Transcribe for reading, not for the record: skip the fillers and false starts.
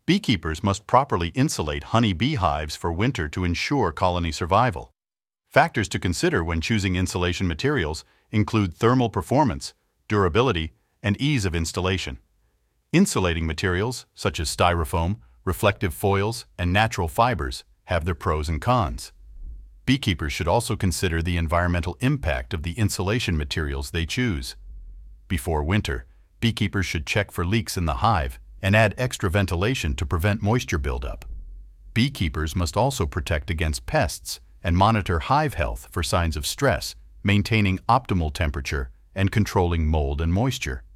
Beekeepers must properly insulate honey bee hives for winter to ensure colony survival. Factors to consider when choosing insulation materials include thermal performance, durability, and ease of installation. Insulating materials, such as styrofoam, reflective foils, and natural fibers, have their pros and cons. Beekeepers should also consider the environmental impact of the insulation materials they choose. Before winter, beekeepers should check for leaks in the hive and add extra ventilation to prevent moisture buildup. Beekeepers must also protect against pests and monitor hive health for signs of stress, maintaining optimal temperature and controlling mold and moisture.